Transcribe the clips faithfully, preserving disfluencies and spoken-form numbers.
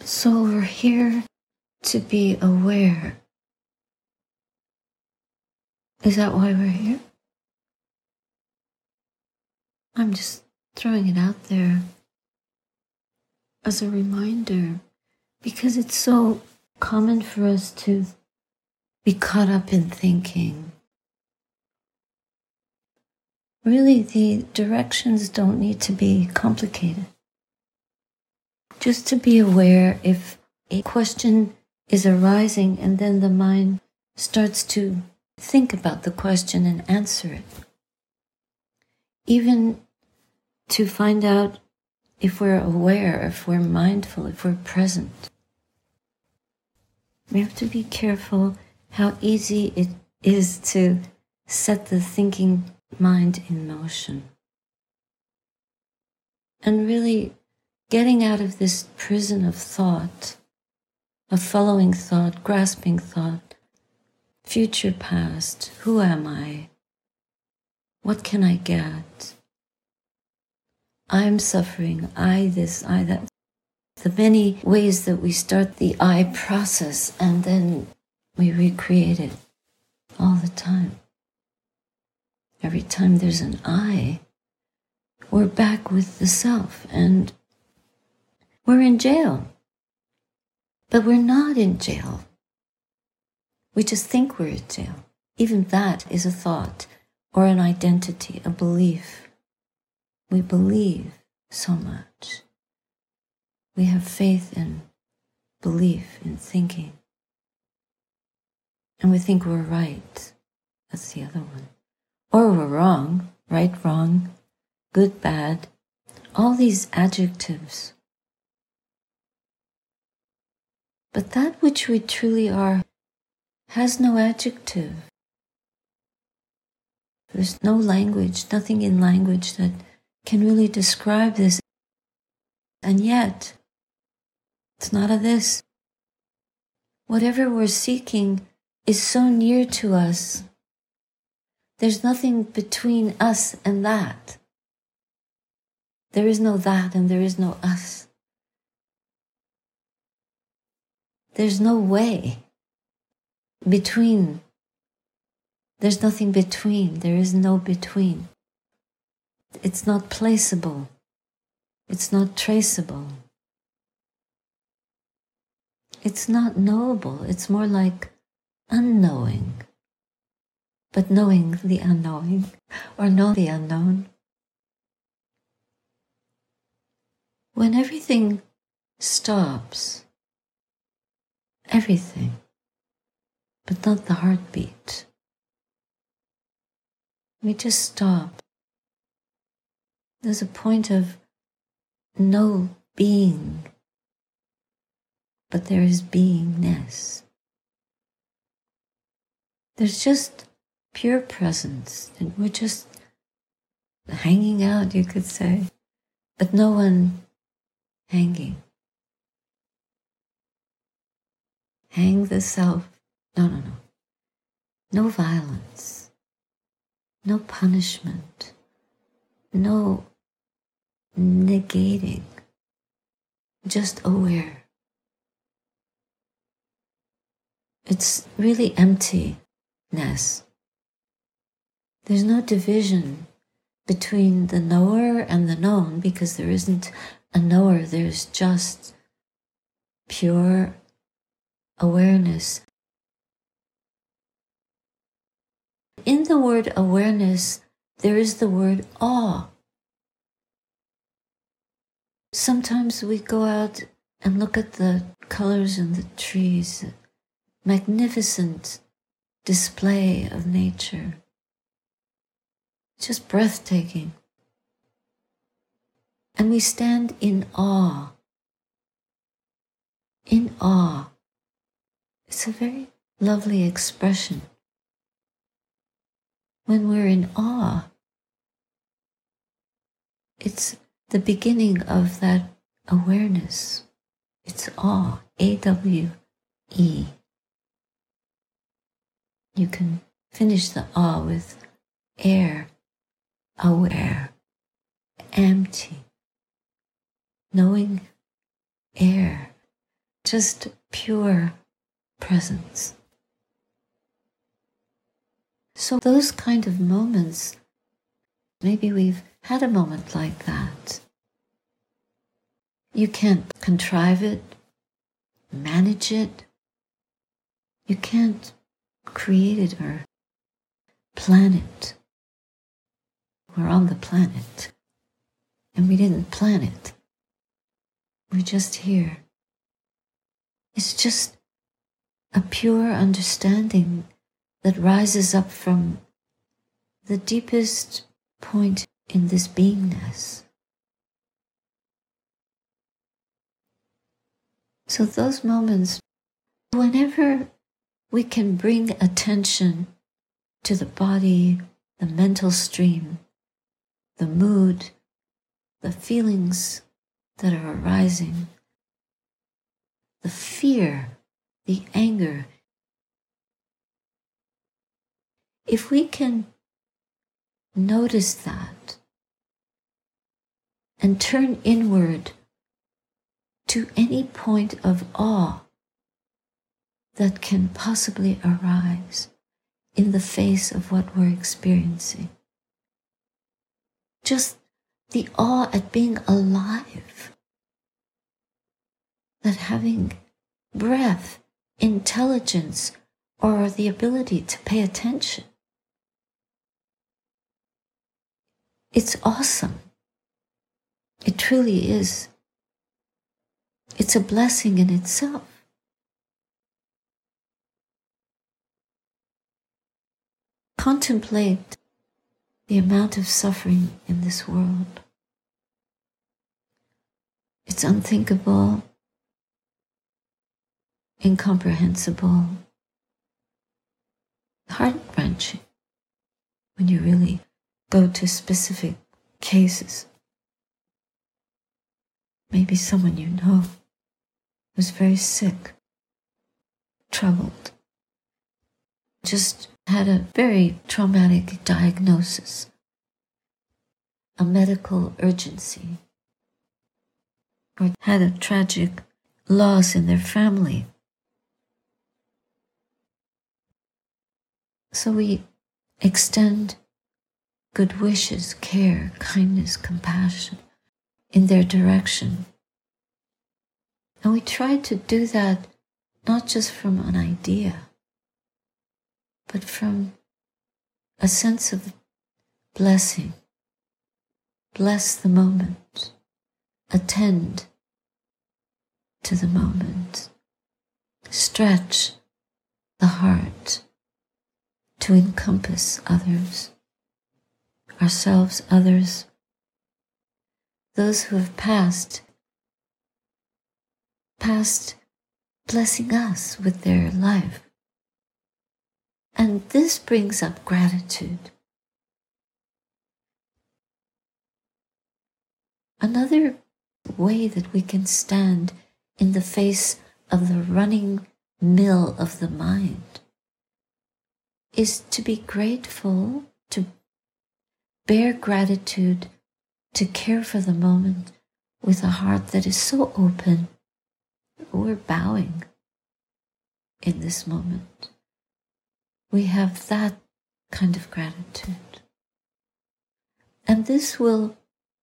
So we're here to be aware. Is that why we're here? I'm just throwing it out there as a reminder, because it's so common for us to be caught up in thinking. Really, the directions don't need to be complicated. Just to be aware if a question is arising and then the mind starts to think about the question and answer it. Even to find out if we're aware, if we're mindful, if we're present. We have to be careful how easy it is to set the thinking mind in motion. And really getting out of this prison of thought, of following thought, grasping thought, future, past, who am I? What can I get? I'm suffering, I this, I that. The many ways that we start the I process and then we recreate it all the time. Every time there's an I, we're back with the self and we're in jail. But we're not in jail. We just think we're in jail. Even that is a thought or an identity, a belief. We believe so much. We have faith in belief, in thinking. And we think we're right. That's the other one. Or we're wrong, right, wrong, good, bad. All these adjectives. But that which we truly are has no adjective. There's no language, nothing in language that can really describe this. And yet, it's not a this. Whatever we're seeking is so near to us. There's nothing between us and that. There is no that and there is no us. There's no way between. There's nothing between. There is no between. It's not placeable. It's not traceable. It's not knowable. It's more like unknowing. But knowing the unknowing, or know the unknown. When everything stops, everything, but not the heartbeat, we just stop. There's a point of no being, but there is beingness. There's just pure presence, and we're just hanging out, you could say, but no one hanging. Hang the self. No, no, no. No violence. No punishment. No negating. Just aware. It's really emptiness. There's no division between the knower and the known, because there isn't a knower, there's just pure awareness. In the word awareness, there is the word awe. Sometimes we go out and look at the colors in the trees, magnificent display of nature. Just breathtaking. And we stand in awe. In awe. It's a very lovely expression. When we're in awe, it's the beginning of that awareness. It's awe, A W E. You can finish the awe with air, aware, empty, knowing air, just pure presence. So those kind of moments, maybe we've had a moment like that. You can't contrive it, manage it. You can't create it or plan it. We're on the planet, and we didn't plan it. We're just here. It's just a pure understanding that rises up from the deepest point in this beingness. So those moments, whenever we can bring attention to the body, the mental stream, the mood, the feelings that are arising, the fear, the anger. If we can notice that and turn inward to any point of awe that can possibly arise in the face of what we're experiencing, just the awe at being alive, that having breath, intelligence, or the ability to pay attention. It's awesome. It truly is. It's a blessing in itself. Contemplate the amount of suffering in this world. It's unthinkable, incomprehensible, heart-wrenching when you really go to specific cases. Maybe someone you know was very sick, troubled, just had a very traumatic diagnosis, a medical urgency, or had a tragic loss in their family. So we extend good wishes, care, kindness, compassion in their direction. And we try to do that not just from an idea, but from a sense of blessing. Bless the moment. Attend to the moment. Stretch the heart to encompass others, ourselves, others, those who have passed, passed blessing us with their life. And this brings up gratitude. Another way that we can stand in the face of the running mill of the mind is to be grateful, to bear gratitude, to care for the moment with a heart that is so open. We're bowing in this moment. We have that kind of gratitude. And this will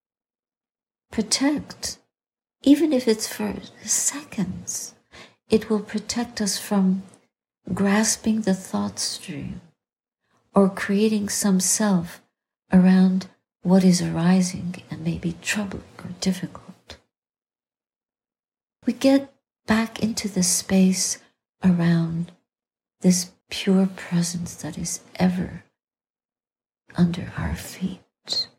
protect, even if it's for seconds, it will protect us from grasping the thought stream or creating some self around what is arising and may be troubling or difficult. We get back into the space around this pure presence that is ever under our feet.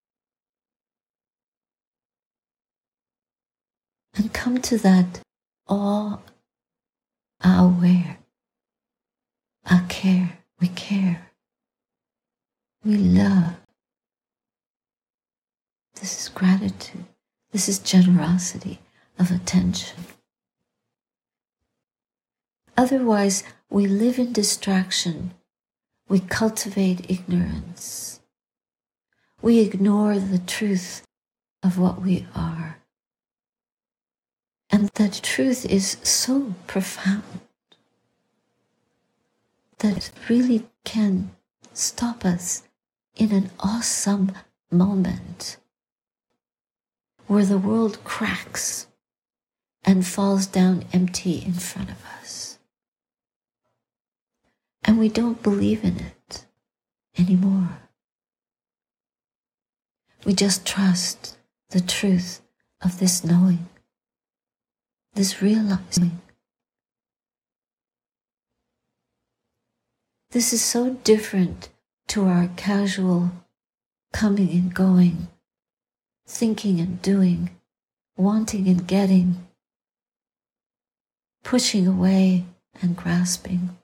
And come to that awe, aware, a care. We care. We love. This is gratitude. This is generosity of attention. Otherwise, we live in distraction. We cultivate ignorance. We ignore the truth of what we are. And And that truth is so profound that it really can stop us in an awesome moment where the world cracks and falls down empty in front of us. And we don't believe in it anymore. We just trust the truth of this knowing, this realizing. This is so different to our casual coming and going, thinking and doing, wanting and getting, pushing away and grasping.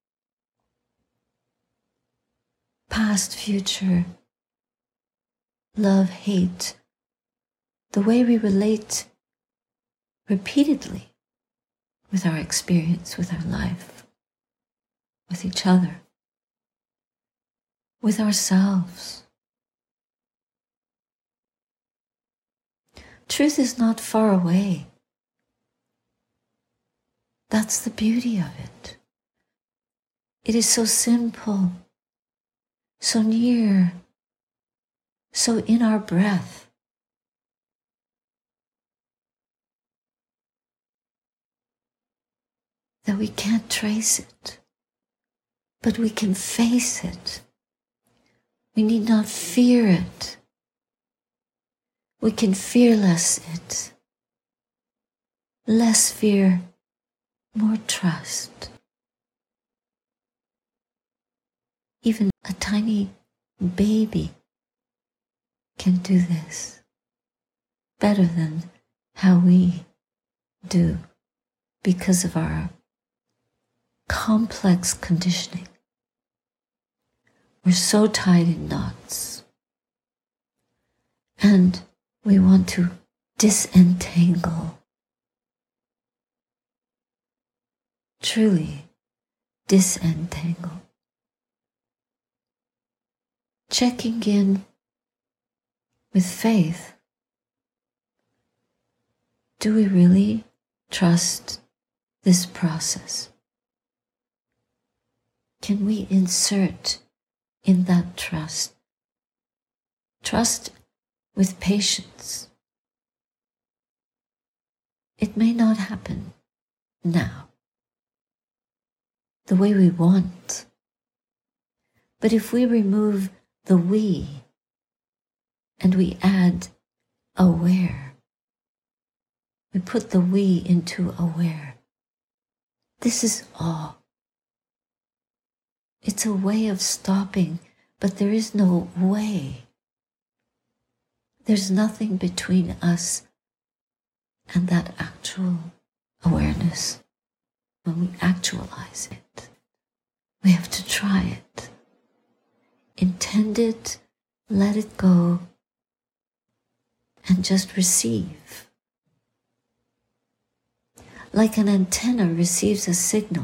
Past, future, love, hate, the way we relate repeatedly with our experience, with our life, with each other, with ourselves. Truth is not far away. That's the beauty of it. It is so simple, so near, so in our breath. That we can't trace it, but we can face it. We need not fear it. We can fearless it. Less fear, more trust. Even a tiny baby can do this better than how we do because of our complex conditioning. We're so tied in knots. And we want to disentangle. Truly disentangle. Checking in with faith. Do we really trust this process? Can we insert in that trust? Trust with patience. It may not happen now, the way we want. But if we remove the we and we add aware, we put the we into aware. This is all. It's a way of stopping, but there is no way. There's nothing between us and that actual awareness. When we actualize it, we have to try it. Intend it, let it go, and just receive. Like an antenna receives a signal.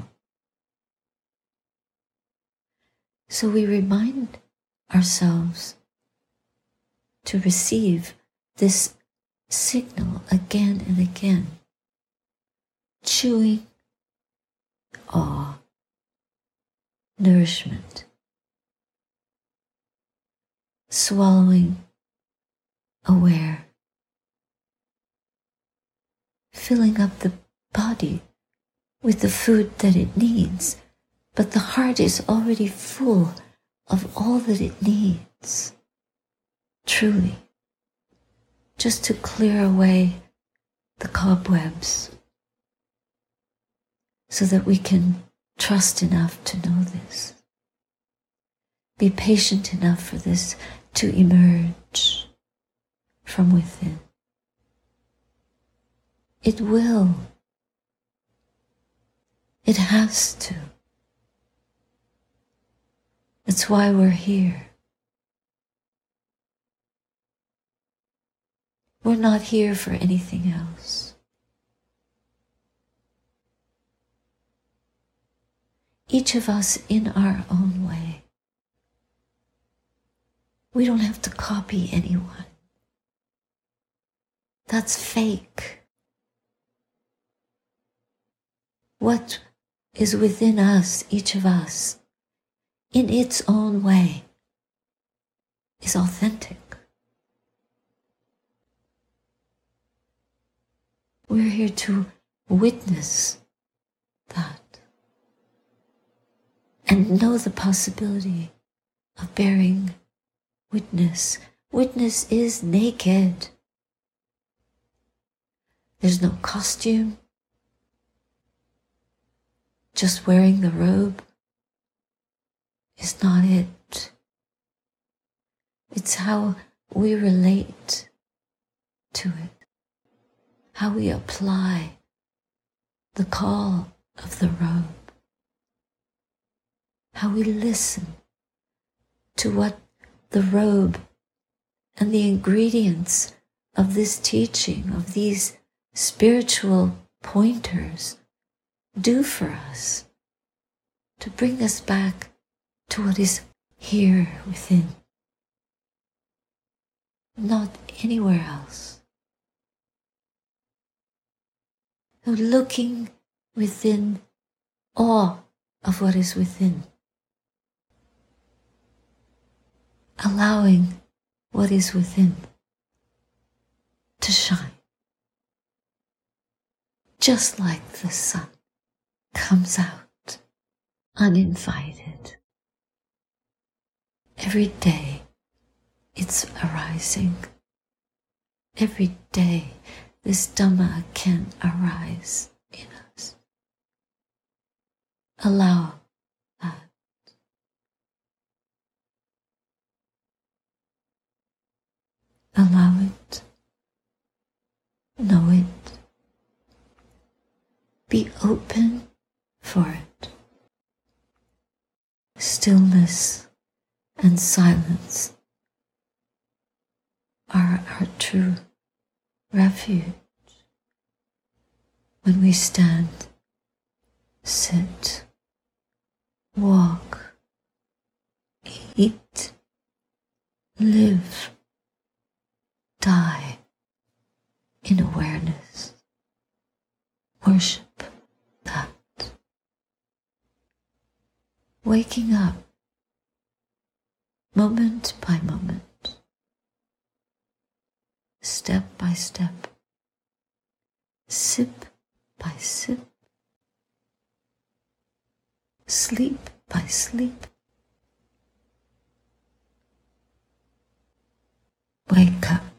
So we remind ourselves to receive this signal again and again. Chewing, awe, nourishment. Swallowing, aware. Filling up the body with the food that it needs. But the heart is already full of all that it needs, truly, just to clear away the cobwebs so that we can trust enough to know this. Be patient enough for this to emerge from within. It will. It has to. That's why we're here. We're not here for anything else. Each of us in our own way. We don't have to copy anyone. That's fake. what is within us, each of us, in its own way, is authentic. We're here to witness that and know the possibility of bearing witness. Witness is naked. There's no costume, just wearing the robe is not it. It's how we relate to it, how we apply the call of the robe, how we listen to what the robe and the ingredients of this teaching, of these spiritual pointers, do for us to bring us back to what is here within, not anywhere else. So looking within awe of what is within, allowing what is within to shine, just like the sun comes out uninvited. Every day it's arising. Every day this Dhamma can arise in us. Allow that. Allow it. Know it. Be open for it. Stillness and silence are our true refuge. When we stand, sit, walk, eat, live, die in awareness, worship that. Waking up moment by moment, step by step, sip by sip, sleep by sleep. Wake up.